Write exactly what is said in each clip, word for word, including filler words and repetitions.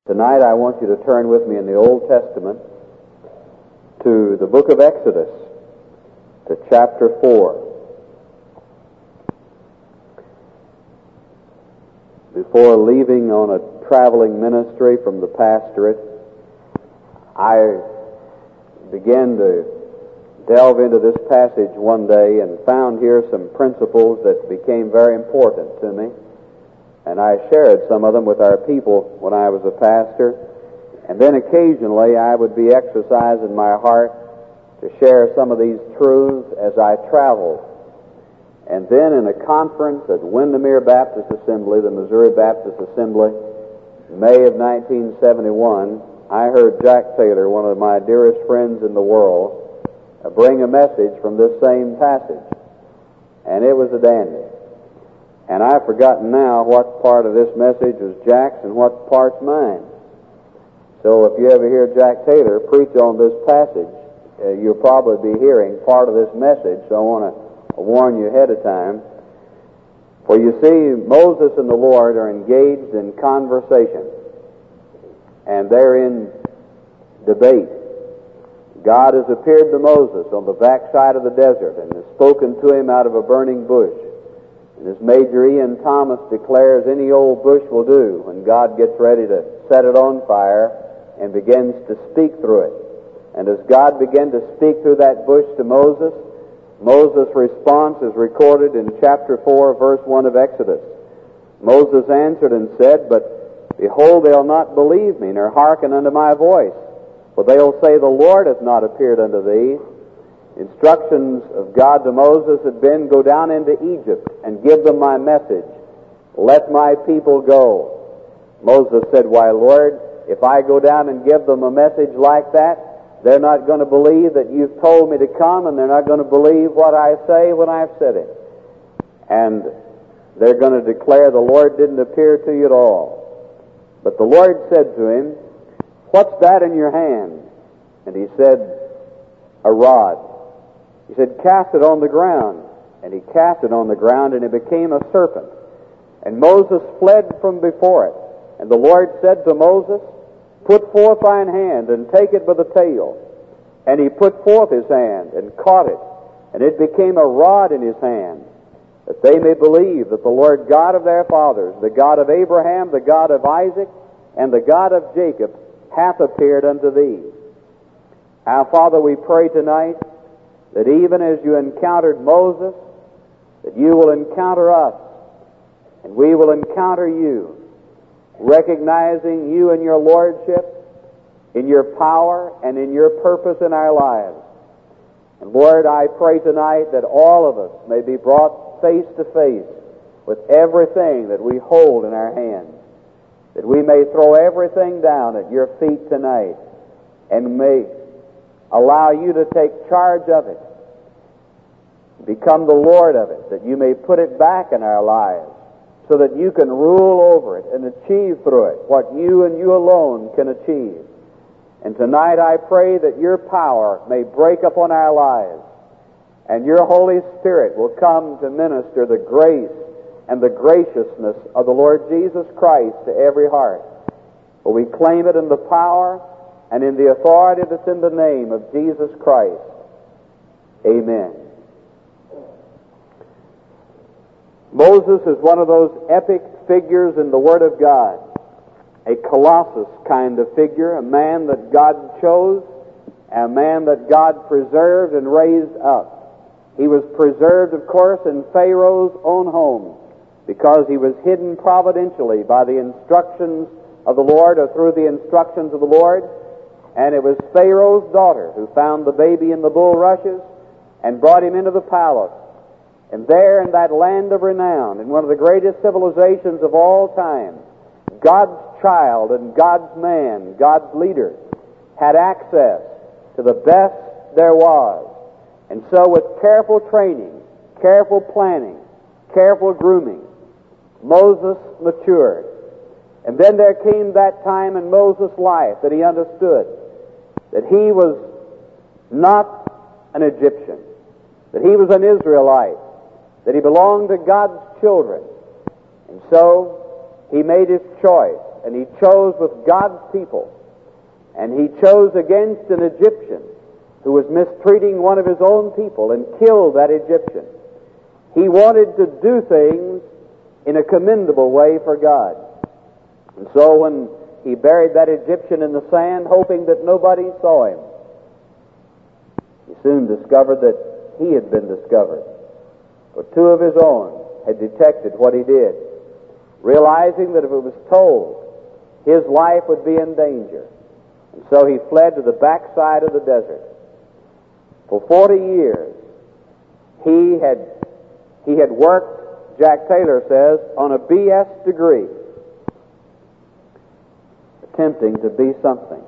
Tonight I want you to turn with me in the Old Testament to the book of Exodus, to chapter four. Before leaving on a traveling ministry from the pastorate, I began to delve into this passage one day and found here some principles that became very important to me. And I shared some of them with our people when I was a pastor. And then occasionally I would be exercised in my heart to share some of these truths as I traveled. And then in a conference at Windermere Baptist Assembly, the Missouri Baptist Assembly, May of nineteen seventy-one, I heard Jack Taylor, one of my dearest friends in the world, bring a message from this same passage. And it was a dandy. And I've forgotten now what part of this message was Jack's and what part's mine. So if you ever hear Jack Taylor preach on this passage, uh, you'll probably be hearing part of this message, so I want to warn you ahead of time. For you see, Moses and the Lord are engaged in conversation, and they're in debate. God has appeared to Moses on the backside of the desert and has spoken to him out of a burning bush. And as Major Ian Thomas declares, any old bush will do when God gets ready to set it on fire and begins to speak through it. And as God began to speak through that bush to Moses, Moses' response is recorded in chapter four, verse one of Exodus. Moses answered and said, But behold, they'll not believe me, nor hearken unto my voice. For they'll say, The Lord hath not appeared unto thee. Instructions of God to Moses had been, go down into Egypt and give them my message. Let my people go. Moses said, why, Lord, if I go down and give them a message like that, they're not going to believe that you've told me to come, and they're not going to believe what I say when I've said it. And they're going to declare the Lord didn't appear to you at all. But the Lord said to him, what's that in your hand? And he said, a rod. He said, cast it on the ground. And he cast it on the ground, and it became a serpent. And Moses fled from before it. And the Lord said to Moses, put forth thine hand, and take it by the tail. And he put forth his hand, and caught it. And it became a rod in his hand, that they may believe that the Lord God of their fathers, the God of Abraham, the God of Isaac, and the God of Jacob, hath appeared unto thee. Our Father, we pray tonight that even as you encountered Moses, that you will encounter us, and we will encounter you, recognizing you in your lordship, in your power, and in your purpose in our lives. And Lord, I pray tonight that all of us may be brought face to face with everything that we hold in our hands, that we may throw everything down at your feet tonight, and may allow you to take charge of it, become the Lord of it, that you may put it back in our lives, so that you can rule over it and achieve through it what you and you alone can achieve. And tonight I pray that your power may break upon our lives, and your Holy Spirit will come to minister the grace and the graciousness of the Lord Jesus Christ to every heart. For we claim it in the power and in the authority that's in the name of Jesus Christ. Amen. Moses is one of those epic figures in the Word of God, a colossus kind of figure, a man that God chose, a man that God preserved and raised up. He was preserved, of course, in Pharaoh's own home, because he was hidden providentially by the instructions of the Lord, or through the instructions of the Lord. And it was Pharaoh's daughter who found the baby in the bulrushes and brought him into the palace. And there in that land of renown, in one of the greatest civilizations of all time, God's child and God's man, God's leader, had access to the best there was. And so with careful training, careful planning, careful grooming, Moses matured. And then there came that time in Moses' life that he understood that he was not an Egyptian, that he was an Israelite, that he belonged to God's children. And so he made his choice. and he chose with God's people, and he chose against an Egyptian who was mistreating one of his own people and killed that Egyptian. He wanted to do things in a commendable way for God. And so when he buried that Egyptian in the sand, hoping that nobody saw him, he soon discovered that he had been discovered. For two of his own had detected what he did, realizing that if it was told, his life would be in danger. And so he fled to the backside of the desert. For forty years, he had, he had worked, Jack Taylor says, on a B S degree, attempting to be something.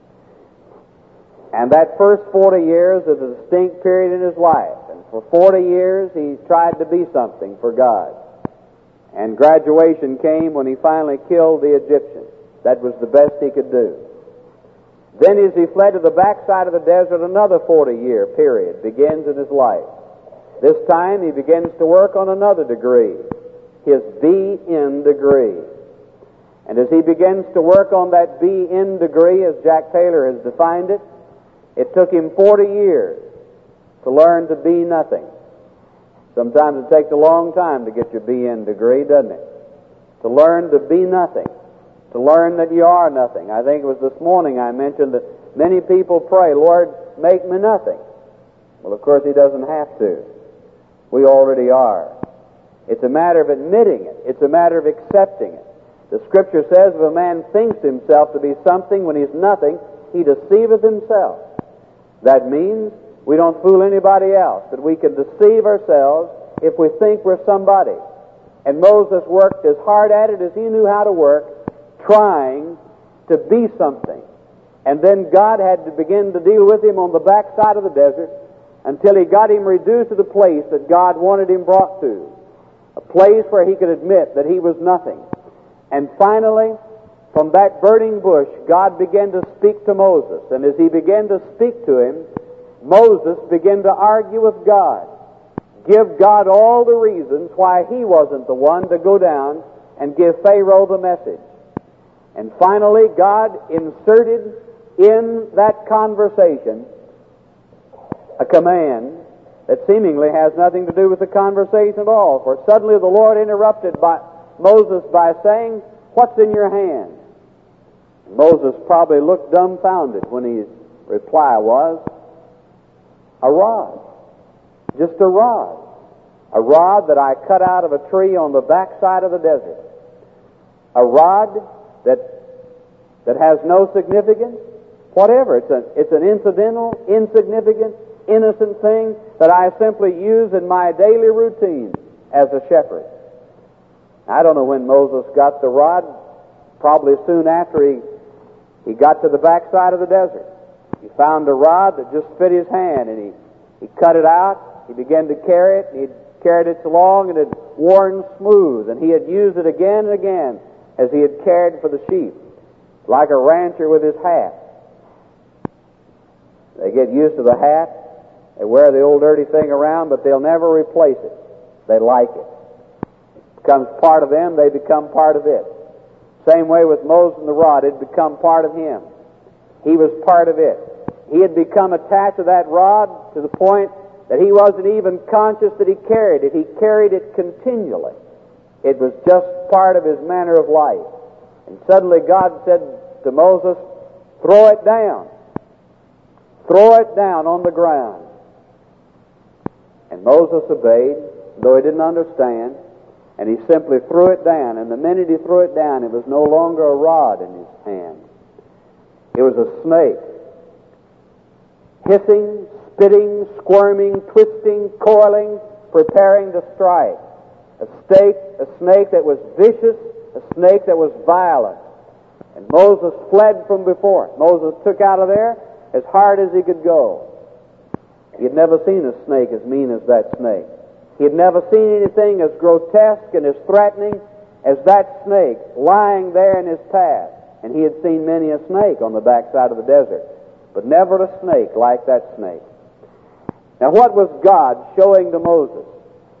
And that first forty years is a distinct period in his life. And for forty years, he tried to be something for God. And graduation came when he finally killed the Egyptian. That was the best he could do. Then as he fled to the backside of the desert, another forty-year period begins in his life. This time he begins to work on another degree, his B N degree. And as he begins to work on that B N degree, as Jack Taylor has defined it, it took him forty years to learn to be nothing. Sometimes it takes a long time to get your B N degree, doesn't it? To learn to be nothing. To learn that you are nothing. I think it was this morning I mentioned that many people pray, Lord, make me nothing. Well, of course, he doesn't have to. We already are. It's a matter of admitting it. It's a matter of accepting it. The Scripture says, if a man thinks himself to be something when he's nothing, he deceiveth himself. That means we don't fool anybody else, that we can deceive ourselves if we think we're somebody. And Moses worked as hard at it as he knew how to work, trying to be something. And then God had to begin to deal with him on the backside of the desert until he got him reduced to the place that God wanted him brought to, a place where he could admit that he was nothing. And finally, from that burning bush, God began to speak to Moses. And as he began to speak to him, Moses began to argue with God, give God all the reasons why he wasn't the one to go down and give Pharaoh the message. And finally, God inserted in that conversation a command that seemingly has nothing to do with the conversation at all. For suddenly the Lord interrupted by Moses by saying, "What's in your hand?" And Moses probably looked dumbfounded when his reply was, "A rod. Just a rod. A rod that I cut out of a tree on the backside of the desert. A rod that that has no significance whatever. It's, a, it's an incidental, insignificant, innocent thing that I simply use in my daily routine as a shepherd." I don't know when Moses got the rod, probably soon after he, he got to the backside of the desert. He found a rod that just fit his hand, and he, he cut it out. He began to carry it, and he carried it so long and it had worn smooth, and he had used it again and again as he had cared for the sheep, like a rancher with his hat. They get used to the hat, they wear the old dirty thing around, but they'll never replace it. They like it. It becomes part of them, they become part of it. Same way with Moses and the rod, it had become part of him. He was part of it. He had become attached to that rod to the point that he wasn't even conscious that he carried it. He carried it continually. It was just part of his manner of life. And suddenly God said to Moses, "Throw it down. Throw it down on the ground." And Moses obeyed, though he didn't understand, and he simply threw it down. And the minute he threw it down, it was no longer a rod in his hand. It was a snake, hissing, spitting, squirming, twisting, coiling, preparing to strike. A snake, a snake that was vicious, a snake that was violent. And Moses fled from before it. Moses took out of there as hard as he could go. He had never seen a snake as mean as that snake. He had never seen anything as grotesque and as threatening as that snake lying there in his path. And he had seen many a snake on the backside of the desert, but never a snake like that snake. Now, what was God showing to Moses?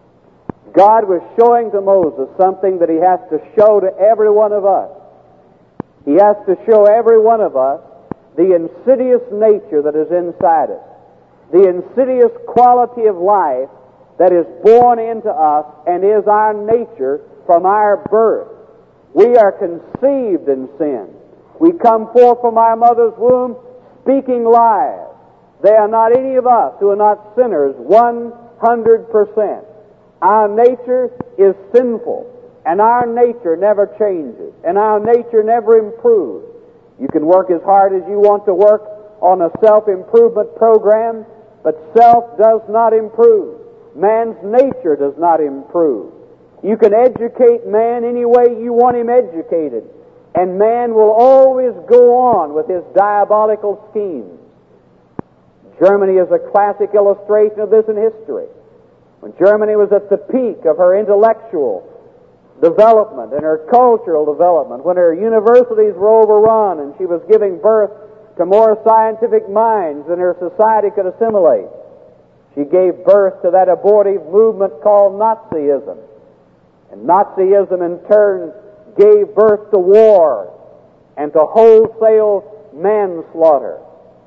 God was showing to Moses something that he has to show to every one of us. He has to show every one of us the insidious nature that is inside us, the insidious quality of life that is born into us and is our nature from our birth. We are conceived in sin. We come forth from our mother's womb speaking lies. There are not any of us who are not sinners one hundred percent. Our nature is sinful, and our nature never changes, and our nature never improves. You can work as hard as you want to work on a self-improvement program, but self does not improve. Man's nature does not improve. You can educate man any way you want him educated, and man will always go on with his diabolical schemes. Germany is a classic illustration of this in history. When Germany was at the peak of her intellectual development and her cultural development, when her universities were overrun and she was giving birth to more scientific minds than her society could assimilate, she gave birth to that abortive movement called Nazism. And Nazism in turn gave birth to war and to wholesale manslaughter.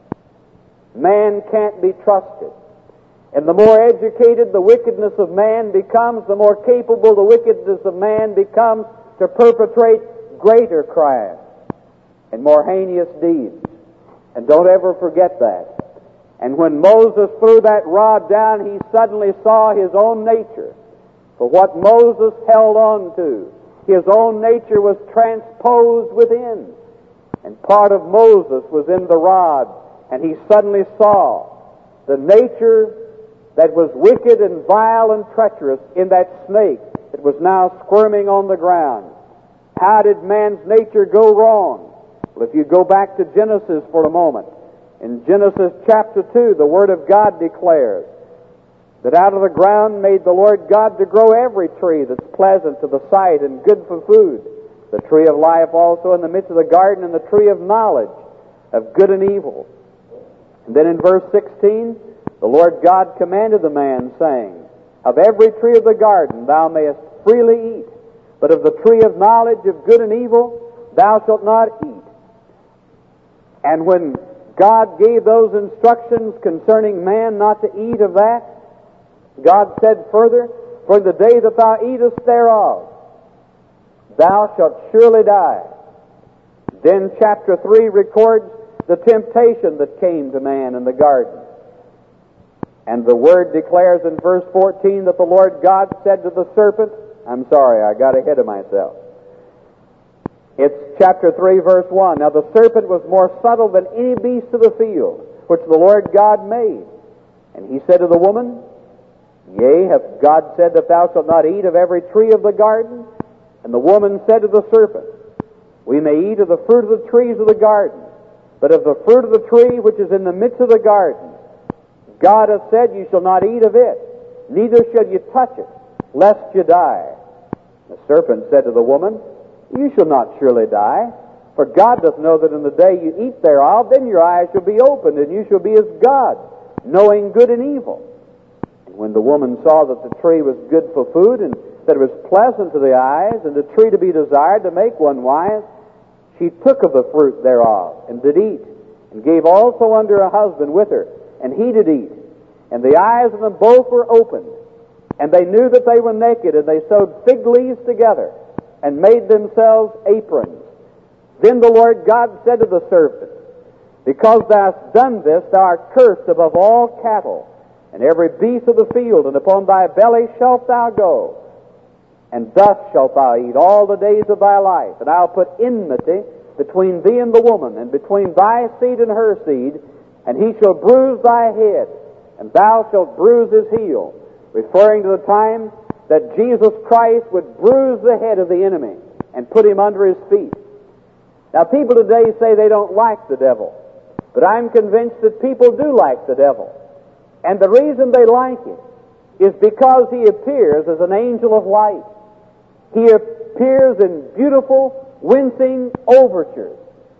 Man can't be trusted. And the more educated the wickedness of man becomes, the more capable the wickedness of man becomes to perpetrate greater crimes and more heinous deeds. And don't ever forget that. And when Moses threw that rod down, he suddenly saw his own nature. For what Moses held on to, his own nature was transposed within. And part of Moses was in the rod. And he suddenly saw the nature that was wicked and vile and treacherous in that snake that was now squirming on the ground. How did man's nature go wrong? Well, if you go back to Genesis for a moment, in Genesis chapter two, the Word of God declares that out of the ground made the Lord God to grow every tree that's pleasant to the sight and good for food, the tree of life also in the midst of the garden, and the tree of knowledge of good and evil. And then in verse sixteen, the Lord God commanded the man, saying, of every tree of the garden thou mayest freely eat, but of the tree of knowledge of good and evil thou shalt not eat. And when God gave those instructions concerning man not to eat of that, God said further, for the day that thou eatest thereof, thou shalt surely die. Then chapter three records the temptation that came to man in the garden. And the Word declares in verse fourteen that the Lord God said to the serpent, I'm sorry, I got ahead of myself. It's chapter three, verse one. Now the serpent was more subtle than any beast of the field, which the Lord God made. And he said to the woman, yea, hath God said that thou shalt not eat of every tree of the garden? And the woman said to the serpent, we may eat of the fruit of the trees of the garden, but of the fruit of the tree which is in the midst of the garden, God hath said, you shall not eat of it, neither shall you touch it, lest you die. The serpent said to the woman, you shall not surely die, for God doth know that in the day you eat thereof, then your eyes shall be opened, and you shall be as God, knowing good and evil. And when the woman saw that the tree was good for food, and that it was pleasant to the eyes, and a tree to be desired to make one wise, she took of the fruit thereof, and did eat, and gave also unto her husband with her, and he did eat. And the eyes of them both were opened, and they knew that they were naked, and they sewed fig leaves together, and made themselves aprons. Then the Lord God said to the serpent, because thou hast done this, thou art cursed above all cattle, and every beast of the field, and upon thy belly shalt thou go. And thus shalt thou eat all the days of thy life. And I'll put enmity between thee and the woman, and between thy seed and her seed, and he shall bruise thy head, and thou shalt bruise his heel, referring to the time that Jesus Christ would bruise the head of the enemy and put him under his feet. Now, people today say they don't like the devil, but I'm convinced that people do like the devil. And the reason they like him is because he appears as an angel of light. He appears in beautiful, wincing overtures.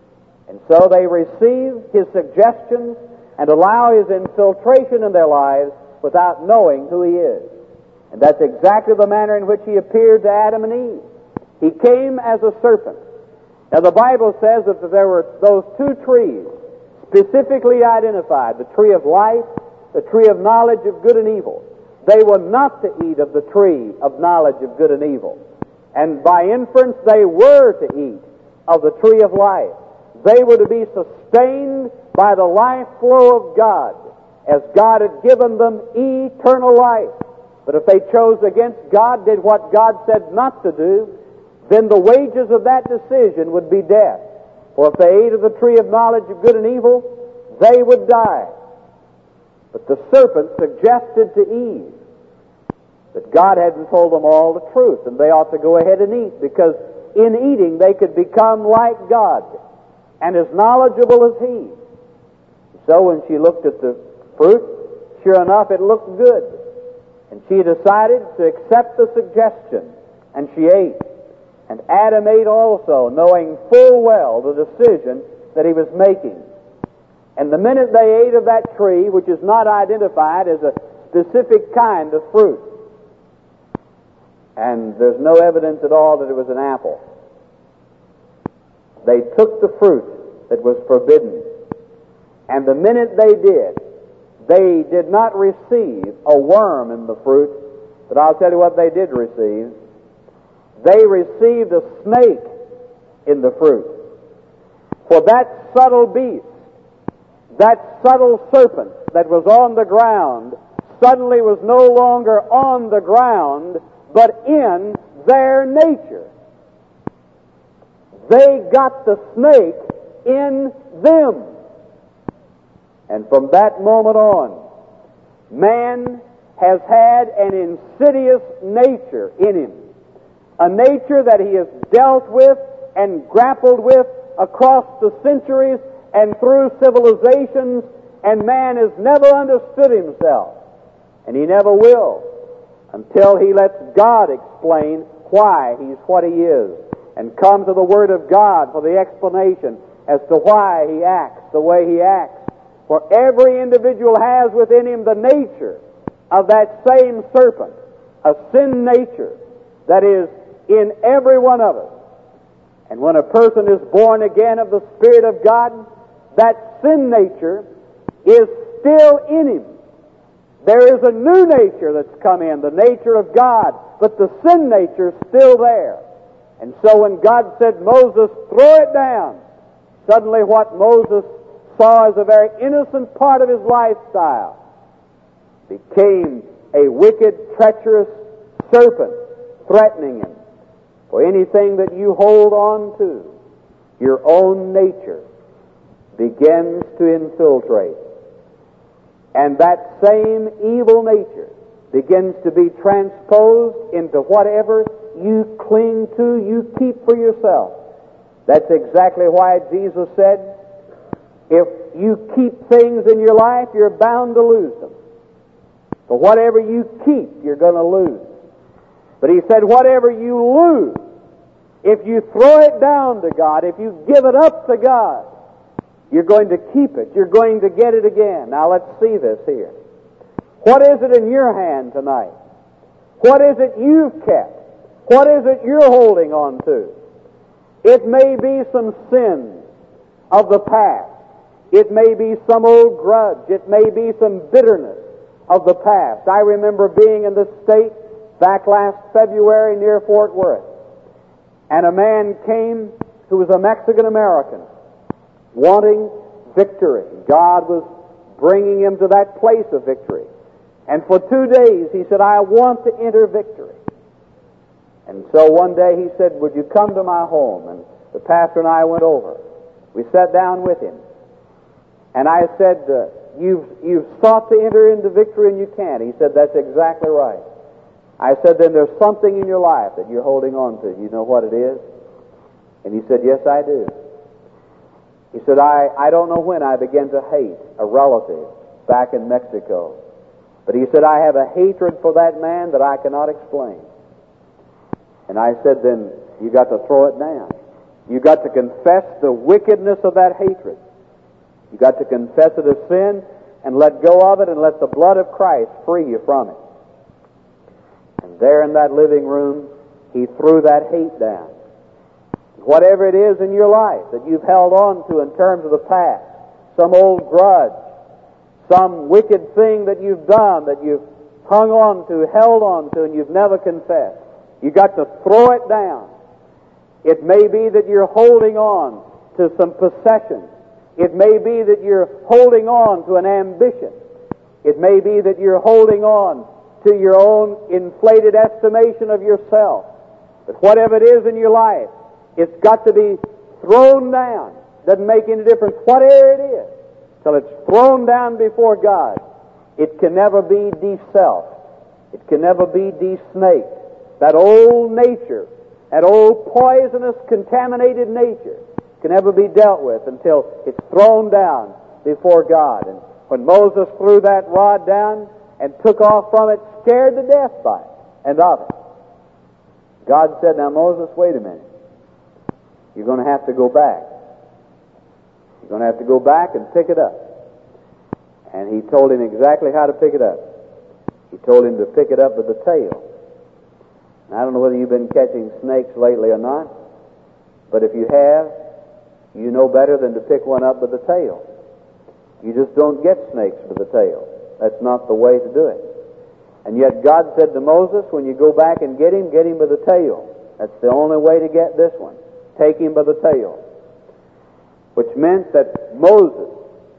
And so they receive his suggestions and allow his infiltration in their lives without knowing who he is. And that's exactly the manner in which he appeared to Adam and Eve. He came as a serpent. Now the Bible says that there were those two trees specifically identified, the tree of life, the tree of knowledge of good and evil. They were not to eat of the tree of knowledge of good and evil. And by inference, they were to eat of the tree of life. They were to be sustained by the life flow of God, as God had given them eternal life. But if they chose against God, did what God said not to do, then the wages of that decision would be death. For if they ate of the tree of knowledge of good and evil, they would die. But the serpent suggested to Eve that God hadn't told them all the truth, and they ought to go ahead and eat, because in eating they could become like God and as knowledgeable as He. So when she looked at the fruit, sure enough, it looked good. And she decided to accept the suggestion, and she ate. And Adam ate also, knowing full well the decision that he was making. And the minute they ate of that tree, which is not identified as a specific kind of fruit, and there's no evidence at all that it was an apple, they took the fruit that was forbidden. And the minute they did, they did not receive a worm in the fruit, but I'll tell you what they did receive. They received a snake in the fruit. For that subtle beast, that subtle serpent that was on the ground, suddenly was no longer on the ground, but in their nature. They got the snake in them. And from that moment on, man has had an insidious nature in him. A nature that he has dealt with and grappled with across the centuries and through civilizations, and man has never understood himself. And he never will until he lets God explain why he's what he is, and come to the Word of God for the explanation as to why he acts the way he acts. For every individual has within him the nature of that same serpent, a sin nature that is in every one of us. And when a person is born again of the Spirit of God, that sin nature is still in him. There is a new nature that's come in, the nature of God, but the sin nature is still there. And so when God said, Moses, throw it down, suddenly what Moses saw as a very innocent part of his lifestyle became a wicked, treacherous serpent threatening him. For anything that you hold on to, your own nature begins to infiltrate. And that same evil nature begins to be transposed into whatever you cling to, you keep for yourself. That's exactly why Jesus said, if you keep things in your life, you're bound to lose them. For whatever you keep, you're going to lose. But he said, whatever you lose, if you throw it down to God, if you give it up to God, you're going to keep it. You're going to get it again. Now let's see this here. What is it in your hand tonight? What is it you've kept? What is it you're holding on to? It may be some sins of the past. It may be some old grudge. It may be some bitterness of the past. I remember being in this state back last February near Fort Worth. And a man came who was a Mexican-American wanting victory. God was bringing him to that place of victory. And for two days he said, I want to enter victory. And so one day he said, would you come to my home? And the pastor and I went over. We sat down with him. And I said, uh, you've, you've sought to enter into victory and you can't. He said, that's exactly right. I said, then there's something in your life that you're holding on to. You know what it is? And he said, yes, I do. He said, I, I don't know when I began to hate a relative back in Mexico. But he said, I have a hatred for that man that I cannot explain. And I said, then you got to throw it down. You got to confess the wickedness of that hatred. You got to confess it as sin and let go of it and let the blood of Christ free you from it. And there in that living room, he threw that hate down. Whatever it is in your life that you've held on to in terms of the past, some old grudge, some wicked thing that you've done that you've hung on to, held on to, and you've never confessed, you've got to throw it down. It may be that you're holding on to some possessions. It may be that you're holding on to an ambition. It may be that you're holding on to your own inflated estimation of yourself. But whatever it is in your life, it's got to be thrown down. Doesn't make any difference whatever it is, till it's thrown down before God. It can never be de-selfed. It can never be de-snaked. That old nature, that old poisonous, contaminated nature, can never be dealt with until it's thrown down before God. And when Moses threw that rod down and took off from it, scared to death by it and of it, God said, "Now Moses, wait a minute. You're going to have to go back. You're going to have to go back and pick it up." And he told him exactly how to pick it up. He told him to pick it up with the tail. And I don't know whether you've been catching snakes lately or not, but if you have, you know better than to pick one up with the tail. You just don't get snakes with the tail. That's not the way to do it. And yet God said to Moses, when you go back and get him, get him by the tail. That's the only way to get this one. Take him by the tail. Which meant that Moses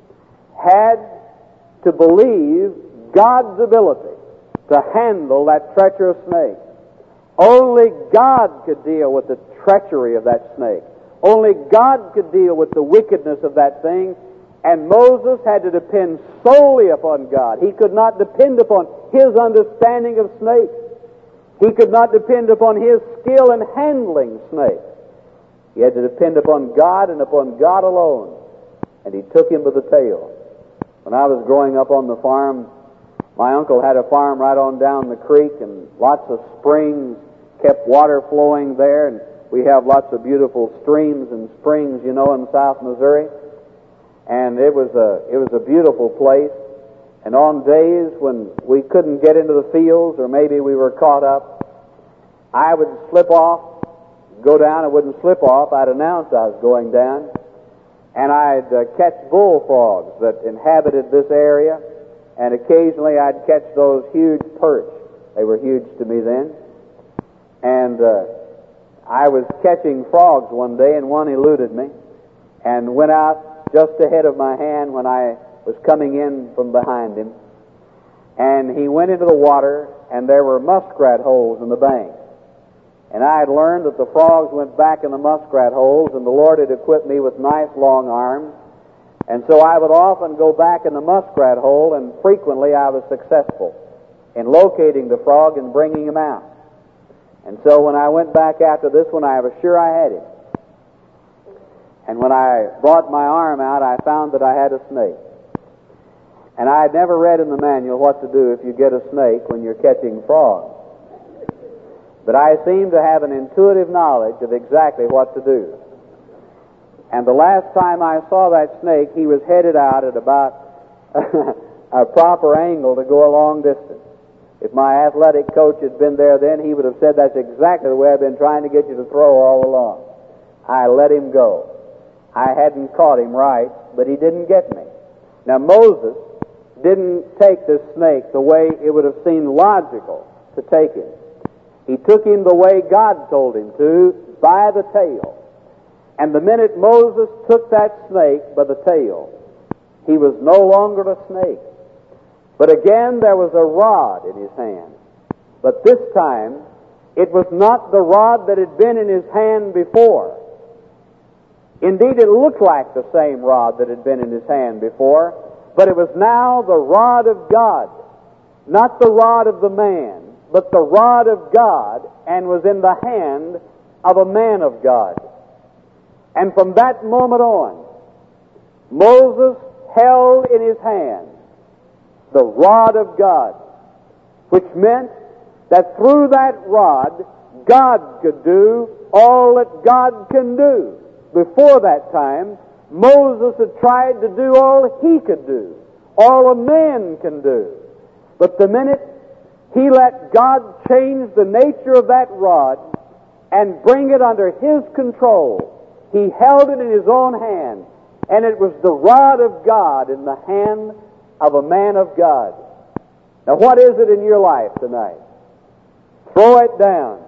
had to believe God's ability to handle that treacherous snake. Only God could deal with the treachery of that snake. Only God could deal with the wickedness of that thing. And Moses had to depend solely upon God. He could not depend upon his understanding of snakes. He could not depend upon his skill in handling snakes. He had to depend upon God and upon God alone. And he took him by the tail. When I was growing up on the farm, my uncle had a farm right on down the creek, and lots of springs kept water flowing there, and we have lots of beautiful streams and springs, you know, in South Missouri. And it was a it was a beautiful place. And on days when we couldn't get into the fields, or maybe we were caught up, I would slip off, go down. I wouldn't slip off. I'd announce I was going down, and I'd uh, catch bullfrogs that inhabited this area, and occasionally I'd catch those huge perch. They were huge to me then. And uh, I was catching frogs one day, and one eluded me and went out just ahead of my hand when I was coming in from behind him. And he went into the water, and there were muskrat holes in the bank. And I had learned that the frogs went back in the muskrat holes, and the Lord had equipped me with nice long arms. And so I would often go back in the muskrat hole, and frequently I was successful in locating the frog and bringing him out. And so when I went back after this one, I was sure I had him. And when I brought my arm out, I found that I had a snake. And I had never read in the manual what to do if you get a snake when you're catching frogs. But I seemed to have an intuitive knowledge of exactly what to do. And the last time I saw that snake, he was headed out at about a proper angle to go a long distance. If my athletic coach had been there then, he would have said, "That's exactly the way I've been trying to get you to throw all along." I let him go. I hadn't caught him right, but he didn't get me. Now Moses didn't take this snake the way it would have seemed logical to take him. He took him the way God told him to, by the tail. And the minute Moses took that snake by the tail, he was no longer a snake. But again there was a rod in his hand. But this time it was not the rod that had been in his hand before. Indeed, it looked like the same rod that had been in his hand before, but it was now the rod of God, not the rod of the man, but the rod of God, and was in the hand of a man of God. And from that moment on, Moses held in his hand the rod of God, which meant that through that rod, God could do all that God can do. Before that time, Moses had tried to do all he could do, all a man can do. But the minute he let God change the nature of that rod, and bring it under his control. He held it in his own hand, and it was the rod of God in the hand of a man of God. Now, what is it in your life tonight? Throw it down.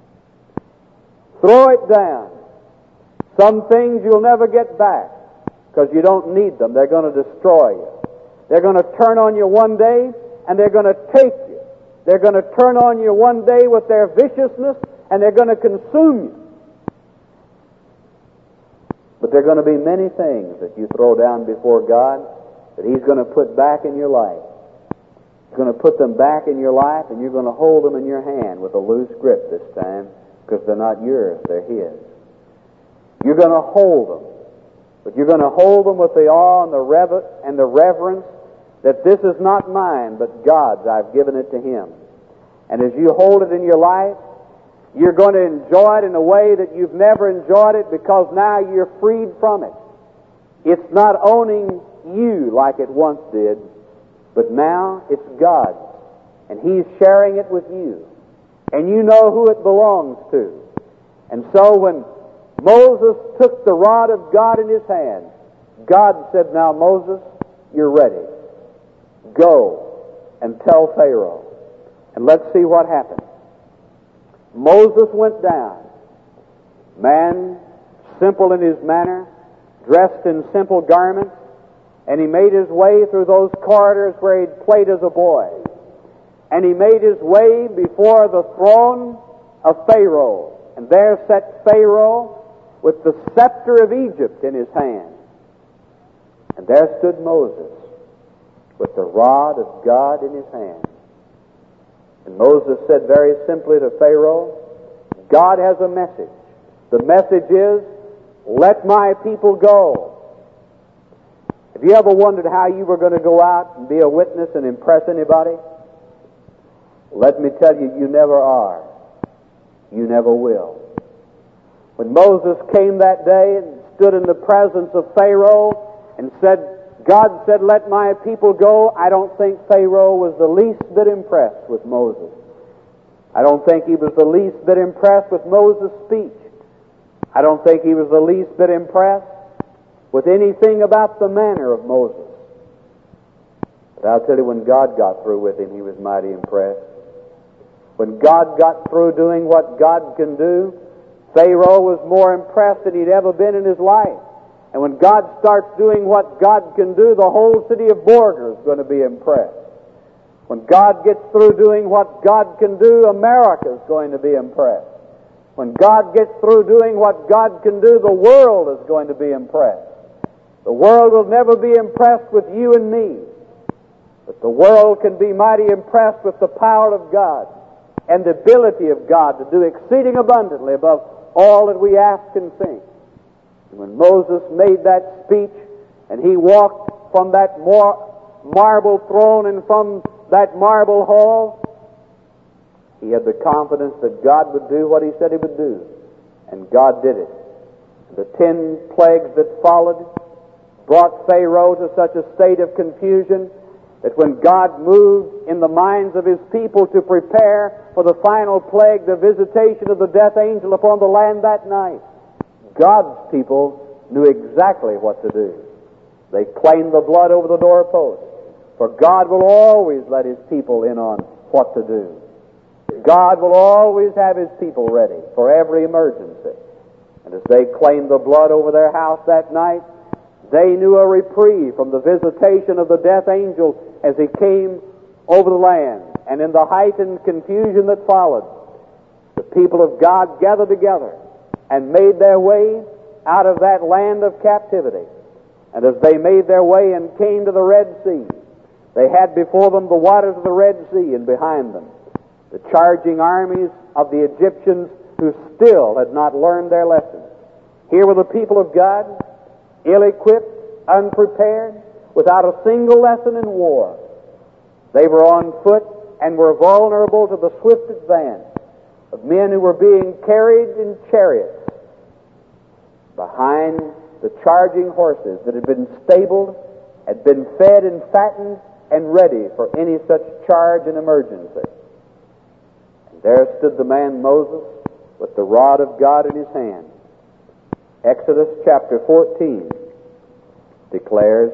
Throw it down. Some things you'll never get back because you don't need them. They're going to destroy you. They're going to turn on you one day, and they're going to take you. They're going to turn on you one day with their viciousness, and they're going to consume you. But there are going to be many things that you throw down before God that He's going to put back in your life. He's going to put them back in your life, and you're going to hold them in your hand with a loose grip this time, because they're not yours, they're His. You're going to hold them, but you're going to hold them with the awe and the rever- and the reverence that this is not mine, but God's. I've given it to Him. And as you hold it in your life, you're going to enjoy it in a way that you've never enjoyed it, because now you're freed from it. It's not owning you like it once did, but now it's God's, and He's sharing it with you. And you know who it belongs to. And so when Moses took the rod of God in his hand, God said, "Now, Moses, you're ready. Go and tell Pharaoh." And let's see what happened. Moses went down, man, simple in his manner, dressed in simple garments, and he made his way through those corridors where he'd played as a boy. And he made his way before the throne of Pharaoh. And there sat Pharaoh with the scepter of Egypt in his hand. And there stood Moses with the rod of God in his hand. And Moses said very simply to Pharaoh, "God has a message. The message is, let my people go." Have you ever wondered how you were going to go out and be a witness and impress anybody? Let me tell you, you never are. You never will. When Moses came that day and stood in the presence of Pharaoh and said, God said, "Let my people go," I don't think Pharaoh was the least bit impressed with Moses. I don't think he was the least bit impressed with Moses' speech. I don't think he was the least bit impressed with anything about the manner of Moses. But I'll tell you, when God got through with him, he was mighty impressed. When God got through doing what God can do, Pharaoh was more impressed than he'd ever been in his life. And when God starts doing what God can do, the whole city of Borger is going to be impressed. When God gets through doing what God can do, America is going to be impressed. When God gets through doing what God can do, the world is going to be impressed. The world will never be impressed with you and me, but the world can be mighty impressed with the power of God and the ability of God to do exceeding abundantly above all that we ask and think. And when Moses made that speech and he walked from that marble throne and from that marble hall, he had the confidence that God would do what he said he would do. And God did it. The ten plagues that followed brought Pharaoh to such a state of confusion that when God moved in the minds of his people to prepare for the final plague, the visitation of the death angel upon the land that night, God's people knew exactly what to do. They claimed the blood over the doorpost, for God will always let his people in on what to do. God will always have his people ready for every emergency. And as they claimed the blood over their house that night, they knew a reprieve from the visitation of the death angel as he came over the land. And in the heightened confusion that followed, the people of God gathered together and made their way out of that land of captivity. And as they made their way and came to the Red Sea, they had before them the waters of the Red Sea, and behind them the charging armies of the Egyptians who still had not learned their lesson. Here were the people of God, ill-equipped, unprepared, without a single lesson in war. They were on foot and were vulnerable to the swift advance of men who were being carried in chariots behind the charging horses that had been stabled, had been fed and fattened, and ready for any such charge and emergency. And there stood the man Moses, with the rod of God in his hand. Exodus chapter fourteen declares,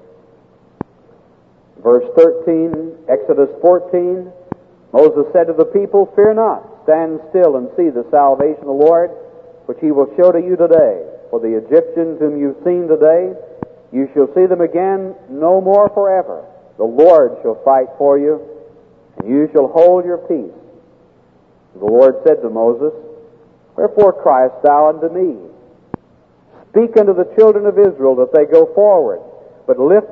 verse thirteen, Exodus fourteen, Moses said to the people, "Fear not, stand still and see the salvation of the Lord, which he will show to you today. For the Egyptians whom you've seen today, you shall see them again no more forever. The Lord shall fight for you, and you shall hold your peace." The Lord said to Moses, "Wherefore criest thou unto me? Speak unto the children of Israel that they go forward, but lift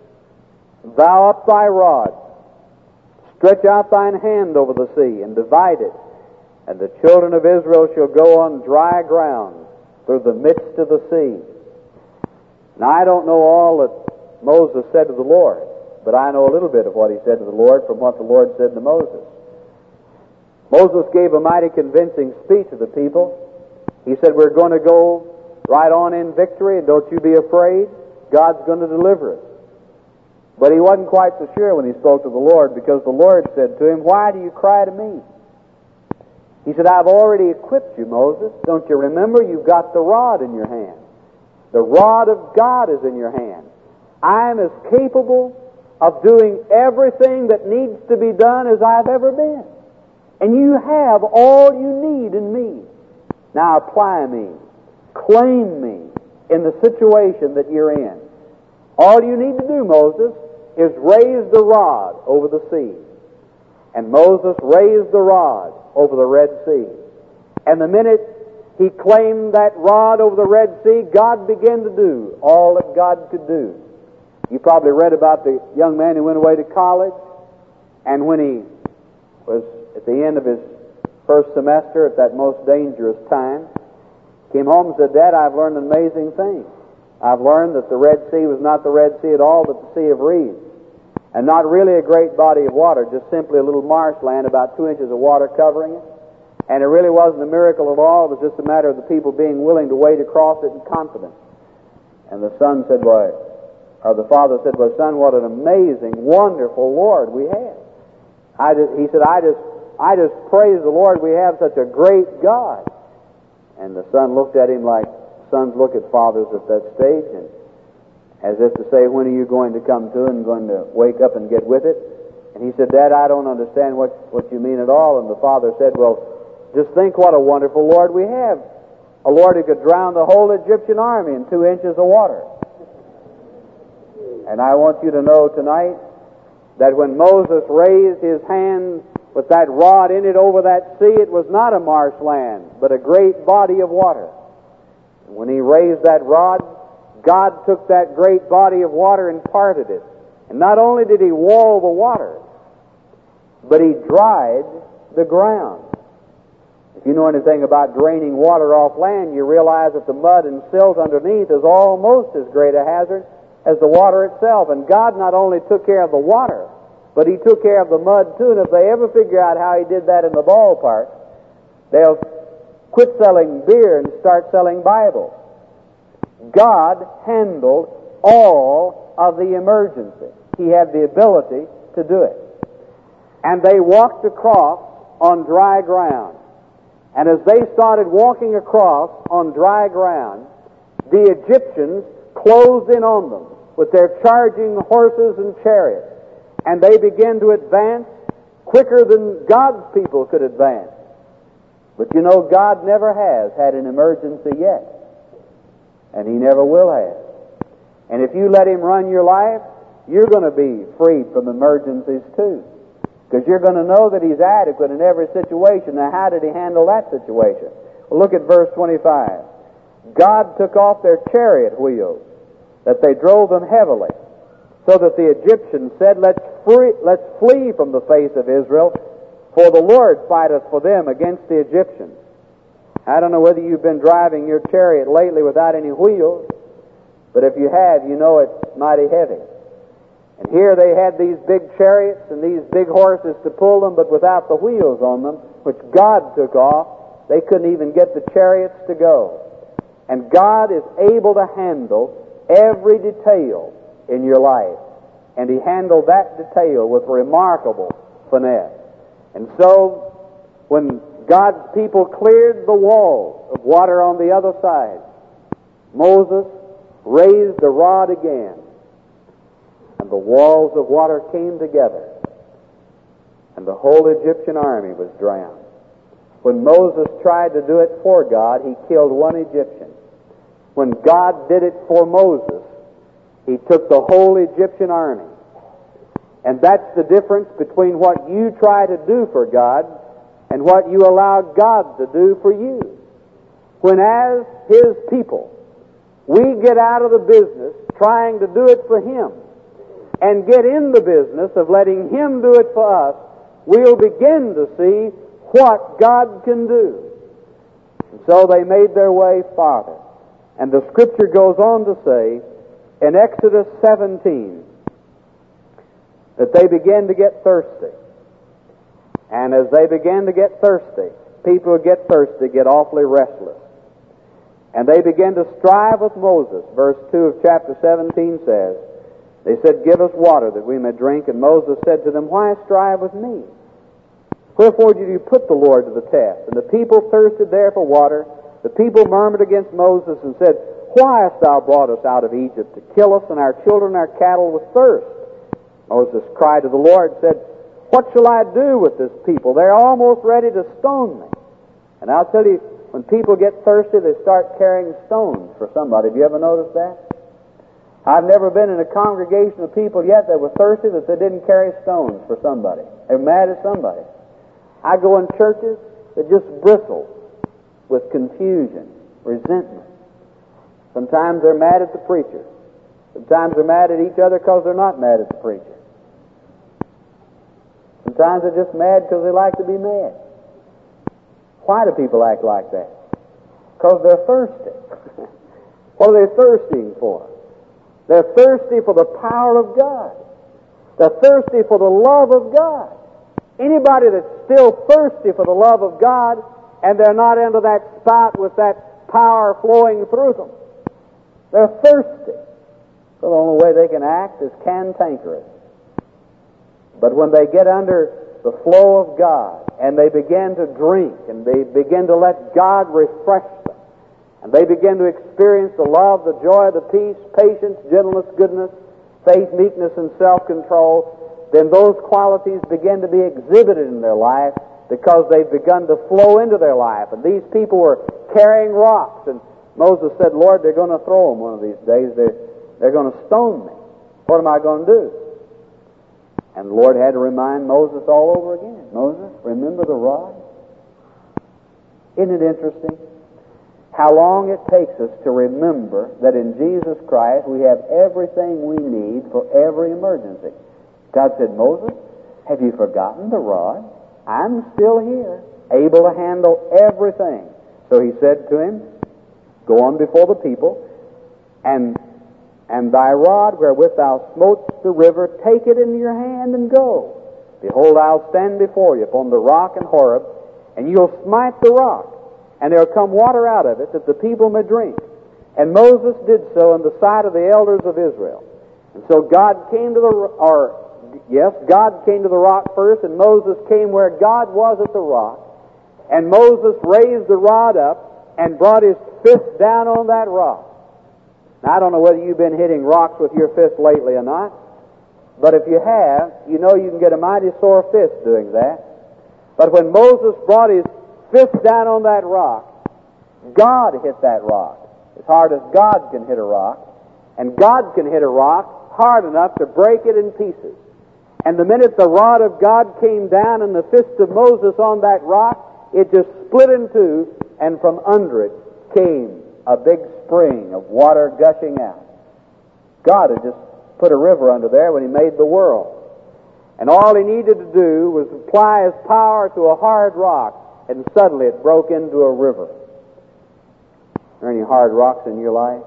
thou up thy rod, stretch out thine hand over the sea, and divide it, and the children of Israel shall go on dry ground through the midst of the sea." Now, I don't know all that Moses said to the Lord, but I know a little bit of what he said to the Lord from what the Lord said to Moses. Moses gave a mighty convincing speech to the people. He said, "We're going to go right on in victory, and don't you be afraid. God's going to deliver us." But he wasn't quite so sure when he spoke to the Lord, because the Lord said to him, "Why do you cry to me?" He said, "I've already equipped you, Moses. Don't you remember? You've got the rod in your hand. The rod of God is in your hand. I'm as capable of doing everything that needs to be done as I've ever been. And you have all you need in me. Now apply me. Claim me in the situation that you're in. All you need to do, Moses, is raise the rod over the sea." And Moses raised the rod over the Red Sea. And the minute he claimed that rod over the Red Sea, God began to do all that God could do. You probably read about the young man who went away to college, and when he was at the end of his first semester, at that most dangerous time, came home and said, "Dad, I've learned an amazing thing. I've learned that the Red Sea was not the Red Sea at all, but the Sea of Reeds. And not really a great body of water, just simply a little marshland, about two inches of water covering it. And it really wasn't a miracle at all. It was just a matter of the people being willing to wade across it in confidence." And the son said, "Why," or the father said, "Well, son, what an amazing, wonderful Lord we have." I just, he said, I just, I just praise the Lord we have such a great God." And the son looked at him like sons look at fathers at that stage, and as if to say, "When are you going to come to and going to wake up and get with it?" And he said, "Dad, I don't understand what, what you mean at all." And the father said, "Well, just think what a wonderful Lord we have. A Lord who could drown the whole Egyptian army in two inches of water." And I want you to know tonight that when Moses raised his hand with that rod in it over that sea, it was not a marshland, but a great body of water. And when he raised that rod, God took that great body of water and parted it. And not only did he wall the water, but he dried the ground. If you know anything about draining water off land, you realize that the mud and silt underneath is almost as great a hazard as the water itself. And God not only took care of the water, but he took care of the mud too. And if they ever figure out how he did that in the ballpark, they'll quit selling beer and start selling Bibles. God handled all of the emergency. He had the ability to do it. And they walked across on dry ground. And as they started walking across on dry ground, the Egyptians closed in on them with their charging horses and chariots. And they began to advance quicker than God's people could advance. But you know, God never has had an emergency yet. And he never will have. And if you let him run your life, you're going to be freed from emergencies too. Because you're going to know that he's adequate in every situation. Now, how did he handle that situation? Well, look at verse twenty-five. God took off their chariot wheels, that they drove them heavily, so that the Egyptians said, let's, free, let's flee from the face of Israel, for the Lord fighteth for them against the Egyptians. I don't know whether you've been driving your chariot lately without any wheels, but if you have, you know it's mighty heavy. And here they had these big chariots and these big horses to pull them, but without the wheels on them, which God took off, they couldn't even get the chariots to go. And God is able to handle every detail in your life. And he handled that detail with remarkable finesse. And so, when God's people cleared the wall of water on the other side, Moses raised the rod again, and the walls of water came together, and the whole Egyptian army was drowned. When Moses tried to do it for God, he killed one Egyptian. When God did it for Moses, he took the whole Egyptian army. And that's the difference between what you try to do for God and what you allow God to do for you. When as His people, we get out of the business trying to do it for Him and get in the business of letting Him do it for us, we'll begin to see what God can do. And so they made their way farther. And the Scripture goes on to say in Exodus seventeen that they began to get thirsty. And as they began to get thirsty, people who get thirsty get awfully restless. And they began to strive with Moses. Verse two of chapter seventeen says, they said, "Give us water that we may drink." And Moses said to them, "Why strive with me? Wherefore did you put the Lord to the test?" And the people thirsted there for water. The people murmured against Moses and said, "Why hast thou brought us out of Egypt to kill us and our children and our cattle with thirst?" Moses cried to the Lord and said, "What shall I do with this people? They're almost ready to stone me." And I'll tell you, when people get thirsty, they start carrying stones for somebody. Have you ever noticed that? I've never been in a congregation of people yet that were thirsty that they didn't carry stones for somebody. They're mad at somebody. I go in churches that just bristle with confusion, resentment. Sometimes they're mad at the preacher. Sometimes they're mad at each other because they're not mad at the preacher. Sometimes they're just mad because they like to be mad. Why do people act like that? Because they're thirsty. What are they thirsting for? They're thirsty for the power of God. They're thirsty for the love of God. Anybody that's still thirsty for the love of God and they're not into that spout with that power flowing through them, they're thirsty. So the only way they can act is cantankerous. But when they get under the flow of God and they begin to drink and they begin to let God refresh them and they begin to experience the love, the joy, the peace, patience, gentleness, goodness, faith, meekness, and self-control, then those qualities begin to be exhibited in their life because they've begun to flow into their life. And these people were carrying rocks, and Moses said, "Lord, they're going to throw them one of these days. They're, they're going to stone me. What am I going to do?" And the Lord had to remind Moses all over again, "Moses, remember the rod?" Isn't it interesting how long it takes us to remember that in Jesus Christ we have everything we need for every emergency? God said, "Moses, have you forgotten the rod? I'm still here, able to handle everything." So he said to him, "Go on before the people, and and thy rod wherewith thou smotest the river, take it in your hand and go. Behold, I'll stand before you upon the rock in Horeb, and you'll smite the rock, and there'll come water out of it that the people may drink." And Moses did so in the sight of the elders of Israel. And so God came to the, or yes, God came to the rock first, and Moses came where God was at the rock. And Moses raised the rod up and brought his fist down on that rock. Now, I don't know whether you've been hitting rocks with your fist lately or not, but if you have, you know you can get a mighty sore fist doing that. But when Moses brought his fist down on that rock, God hit that rock as hard as God can hit a rock, and God can hit a rock hard enough to break it in pieces. And the minute the rod of God came down in the fist of Moses on that rock, it just split in two, and from under it came a big spring of water gushing out. God had just put a river under there when He made the world. And all He needed to do was apply His power to a hard rock, and suddenly it broke into a river. Are there any hard rocks in your life?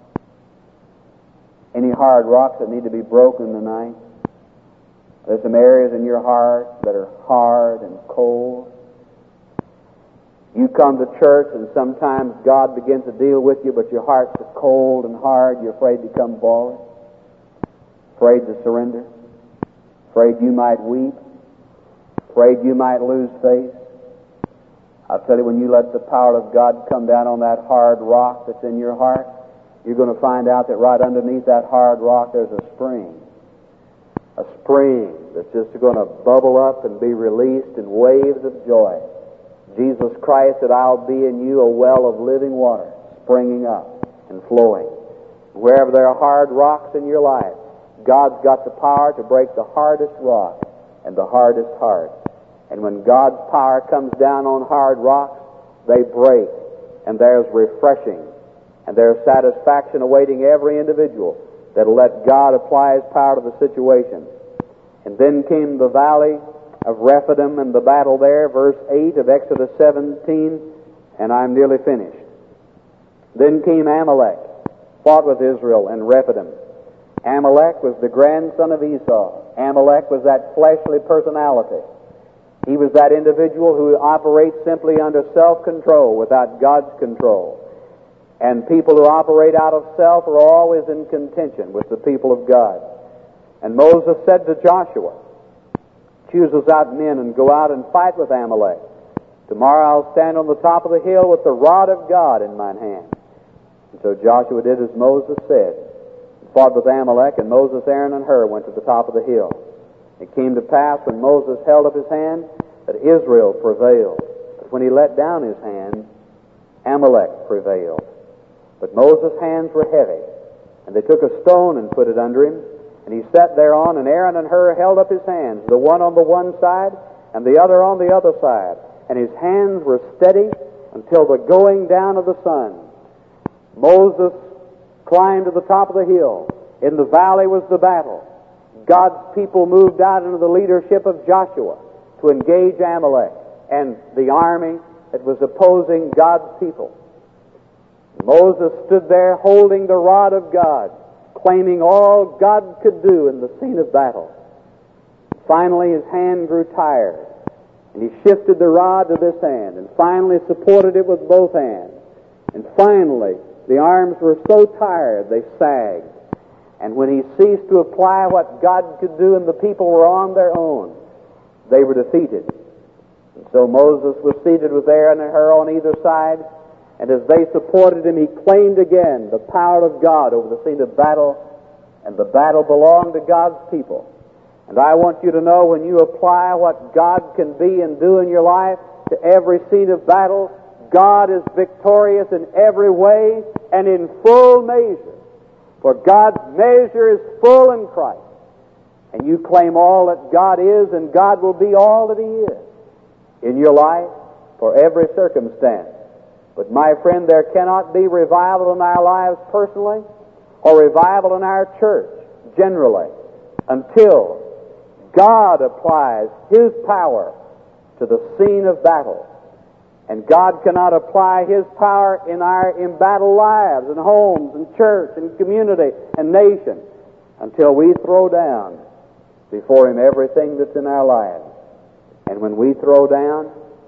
Any hard rocks that need to be broken tonight? There's some areas in your heart that are hard and cold. You come to church and sometimes God begins to deal with you, but your heart's so cold and hard, you're afraid to come forward, afraid to surrender, afraid you might weep, afraid you might lose faith. I'll tell you, when you let the power of God come down on that hard rock that's in your heart, you're going to find out that right underneath that hard rock there's a spring. A spring that's just going to bubble up and be released in waves of joy. Jesus Christ said, I'll be in you a well of living water, springing up and flowing. Wherever there are hard rocks in your life, God's got the power to break the hardest rock and the hardest heart. And when God's power comes down on hard rocks, they break, and there's refreshing, and there's satisfaction awaiting every individual that'll let God apply His power to the situation. And then came the valley of Rephidim and the battle there, verse eight of Exodus seventeen, and I'm nearly finished. Then came Amalek, fought with Israel in Rephidim. Amalek was the grandson of Esau. Amalek was that fleshly personality. He was that individual who operates simply under self-control without God's control. And people who operate out of self are always in contention with the people of God. And Moses said to Joshua, choose us out men and go out and fight with Amalek. Tomorrow I'll stand on the top of the hill with the rod of God in mine hand. And so Joshua did as Moses said, and fought with Amalek, and Moses, Aaron, and Hur went to the top of the hill. It came to pass when Moses held up his hand that Israel prevailed. But when he let down his hand, Amalek prevailed. But Moses' hands were heavy, and they took a stone and put it under him, and he sat thereon, and Aaron and Hur held up his hands, the one on the one side and the other on the other side. And his hands were steady until the going down of the sun. Moses climbed to the top of the hill. In the valley was the battle. God's people moved out into the leadership of Joshua to engage Amalek and the army that was opposing God's people. Moses stood there holding the rod of God, claiming all God could do in the scene of battle. Finally, his hand grew tired, and he shifted the rod to this hand, and finally supported it with both hands. And finally, the arms were so tired they sagged. And when he ceased to apply what God could do and the people were on their own, they were defeated. And so Moses was seated with Aaron and Hur on either side, and as they supported him, he claimed again the power of God over the scene of battle, and the battle belonged to God's people. And I want you to know, when you apply what God can be and do in your life to every scene of battle, God is victorious in every way and in full measure. For God's measure is full in Christ. And you claim all that God is, and God will be all that He is in your life for every circumstance. But my friend, there cannot be revival in our lives personally or revival in our church generally until God applies His power to the scene of battle. And God cannot apply His power in our embattled lives and homes and church and community and nation until we throw down before Him everything that's in our lives. And when we throw down,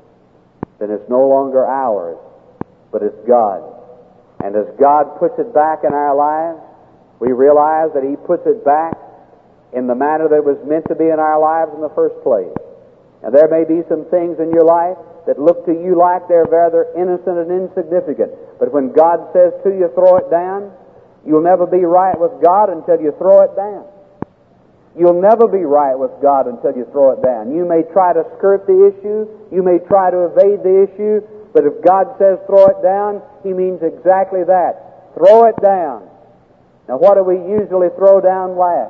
then it's no longer ours, but it's God. And as God puts it back in our lives, we realize that He puts it back in the manner that it was meant to be in our lives in the first place. And there may be some things in your life that look to you like they're rather innocent and insignificant. But when God says to you, throw it down, you'll never be right with God until you throw it down. You'll never be right with God until you throw it down. You may try to skirt the issue, you may try to evade the issue, but if God says throw it down, He means exactly that. Throw it down. Now, what do we usually throw down last?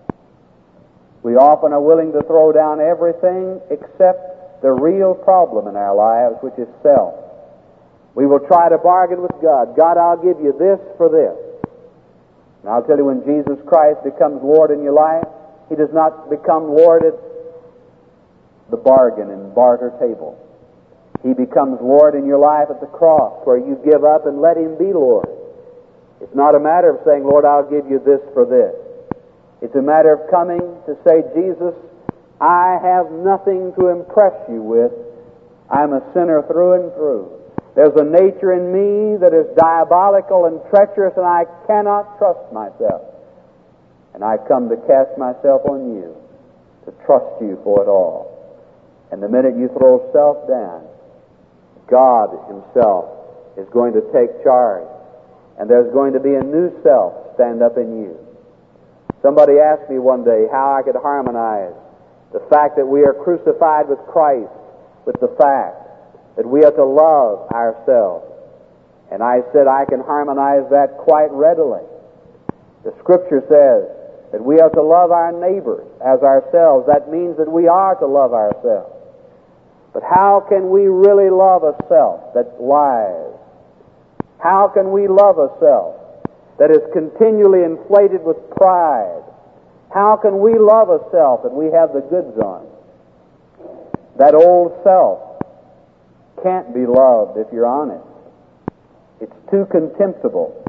We often are willing to throw down everything except the real problem in our lives, which is self. We will try to bargain with God. God, I'll give you this for this. And I'll tell you, when Jesus Christ becomes Lord in your life, He does not become Lord at the bargain and barter table. He becomes Lord in your life at the cross, where you give up and let Him be Lord. It's not a matter of saying, Lord, I'll give you this for this. It's a matter of coming to say, Jesus, I have nothing to impress you with. I'm a sinner through and through. There's a nature in me that is diabolical and treacherous, and I cannot trust myself. And I come to cast myself on you, to trust you for it all. And the minute you throw self down, God Himself is going to take charge, and there's going to be a new self stand up in you. Somebody asked me one day how I could harmonize the fact that we are crucified with Christ with the fact that we are to love ourselves. And I said I can harmonize that quite readily. The Scripture says that we are to love our neighbors as ourselves. That means that we are to love ourselves. But how can we really love a self that lies? How can we love a self that is continually inflated with pride? How can we love a self that we have the goods on? That old self can't be loved if you're honest. It's too contemptible.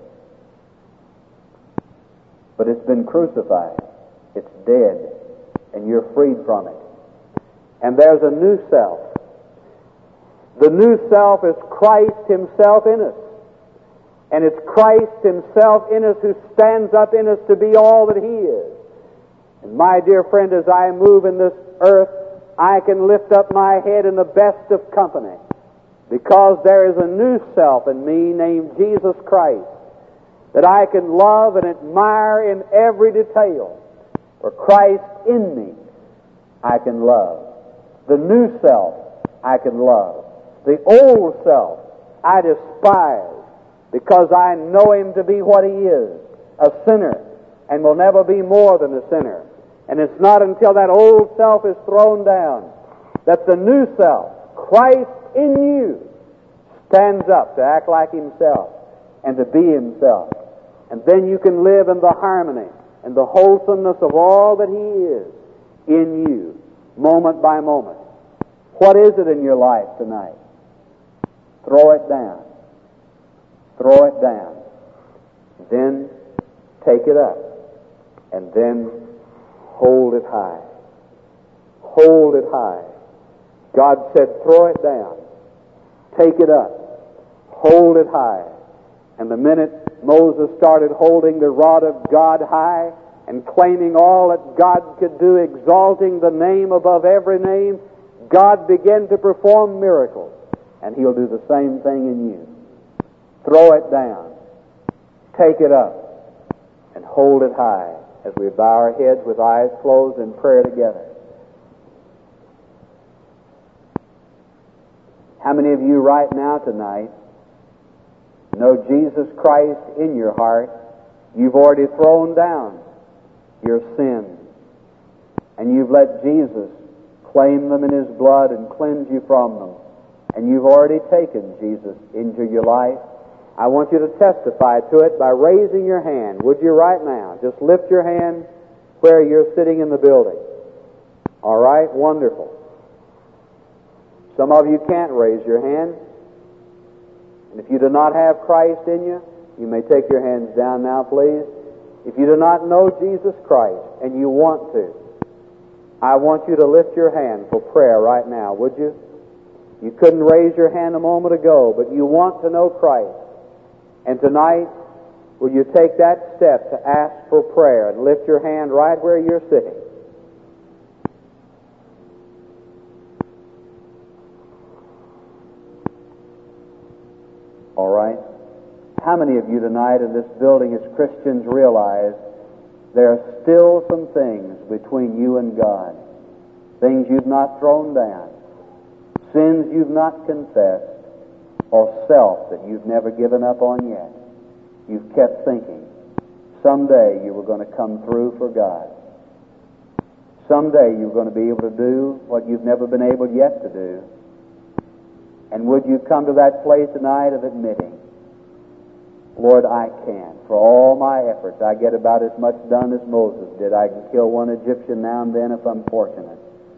But it's been crucified. It's dead. And you're freed from it. And there's a new self. The new self is Christ Himself in us. And it's Christ Himself in us who stands up in us to be all that He is. And my dear friend, as I move in this earth, I can lift up my head in the best of company, because there is a new self in me named Jesus Christ that I can love and admire in every detail. For Christ in me I can love. The new self I can love. The old self I despise, because I know Him to be what He is, a sinner, and will never be more than a sinner. And it's not until that old self is thrown down that the new self, Christ in you, stands up to act like Himself and to be Himself. And then you can live in the harmony and the wholesomeness of all that He is in you, moment by moment. What is it in your life tonight? Throw it down. Throw it down. Then take it up. And then hold it high. Hold it high. God said, throw it down. Take it up. Hold it high. And the minute Moses started holding the rod of God high and claiming all that God could do, exalting the name above every name, God began to perform miracles. And He'll do the same thing in you. Throw it down. Take it up. And hold it high as we bow our heads with eyes closed in prayer together. How many of you right now tonight know Jesus Christ in your heart? You've already thrown down your sins, and you've let Jesus claim them in His blood and cleanse you from them, and you've already taken Jesus into your life. I want you to testify to it by raising your hand. Would you right now? Just lift your hand where you're sitting in the building. All right? Wonderful. Some of you can't raise your hand. And if you do not have Christ in you, you may take your hands down now, please. If you do not know Jesus Christ and you want to, I want you to lift your hand for prayer right now, would you? You couldn't raise your hand a moment ago, but you want to know Christ. And tonight, will you take that step to ask for prayer and lift your hand right where you're sitting? All right. How many of you tonight in this building as Christians realize there are still some things between you and God? Things you've not thrown down. Sins you've not confessed. Or self that you've never given up on yet. You've kept thinking, someday you were going to come through for God. Someday you were going to be able to do what you've never been able yet to do. And would you come to that place tonight of admitting, Lord, I can. For all my efforts, I get about as much done as Moses did. I can kill one Egyptian now and then if I'm fortunate.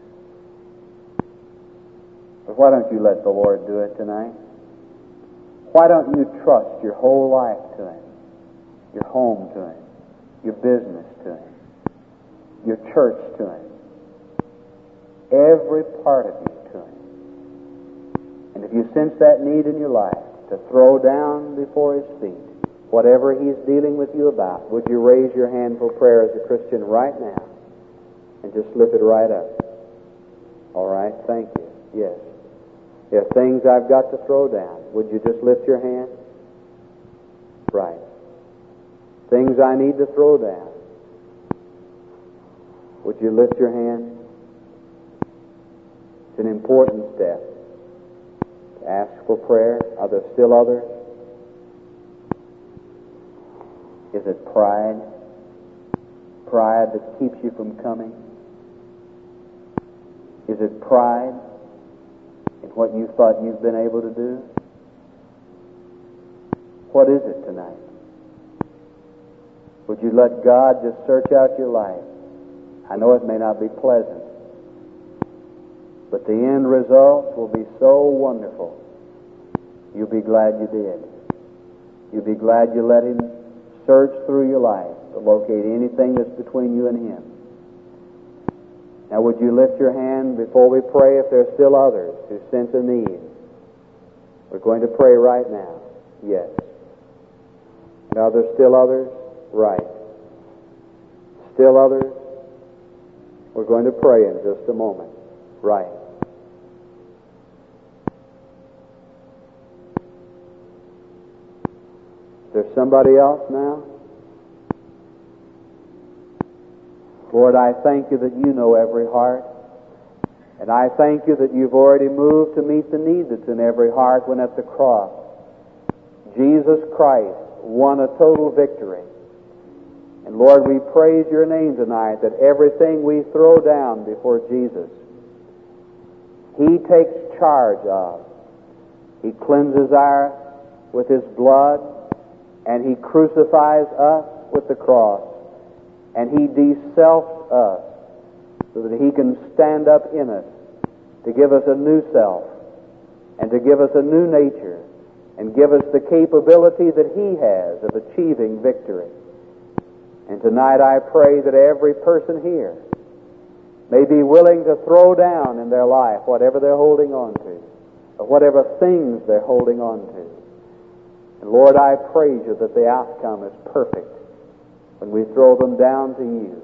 But why don't you let the Lord do it tonight? Why don't you trust your whole life to Him, your home to Him, your business to Him, your church to Him, every part of you to Him? And if you sense that need in your life to throw down before His feet whatever He's dealing with you about, would you raise your hand for prayer as a Christian right now and just slip it right up? All right, thank you. Yes. There are things I've got to throw down. Would you just lift your hand? Right. Things I need to throw down. Would you lift your hand? It's an important step to ask for prayer. Are there still others? Is it pride? Pride that keeps you from coming? Is it pride in what you thought you've been able to do? What is it tonight? Would you let God just search out your life? I know it may not be pleasant, but the end result will be so wonderful. You'll be glad you did. You'll be glad you let Him search through your life to locate anything that's between you and Him. Now, would you lift your hand before we pray if there are still others who sense a need? We're going to pray right now. Yes. And are there still others? Right. Still others? We're going to pray in just a moment. Right. There's somebody else now? Lord, I thank you that you know every heart. And I thank you that you've already moved to meet the need that's in every heart when at the cross Jesus Christ won a total victory. And Lord, we praise your name tonight that everything we throw down before Jesus, He takes charge of. He cleanses our with His blood, and He crucifies us with the cross. And He de-selfs us so that He can stand up in us to give us a new self and to give us a new nature and give us the capability that He has of achieving victory. And tonight I pray that every person here may be willing to throw down in their life whatever they're holding on to, or whatever things they're holding on to. And Lord, I praise you that the outcome is perfect when we throw them down to you.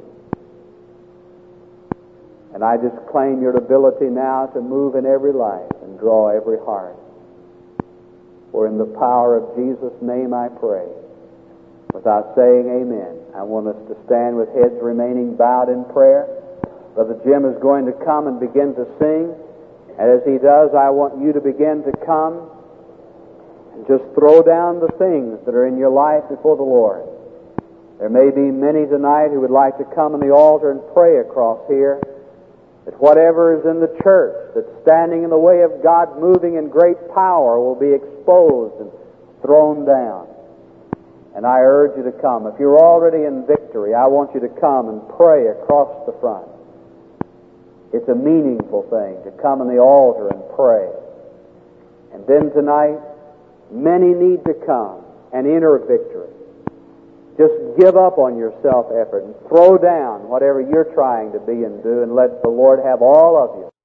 And I just claim your ability now to move in every life and draw every heart. For in the power of Jesus' name I pray. Without saying amen, I want us to stand with heads remaining bowed in prayer. Brother Jim is going to come and begin to sing. And as he does, I want you to begin to come and just throw down the things that are in your life before the Lord. There may be many tonight who would like to come on the altar and pray across here that whatever is in the church that's standing in the way of God moving in great power will be exposed and thrown down. And I urge you to come. If you're already in victory, I want you to come and pray across the front. It's a meaningful thing to come on the altar and pray. And then tonight, many need to come and enter victory. Just give up on your self-effort and throw down whatever you're trying to be and do and let the Lord have all of you.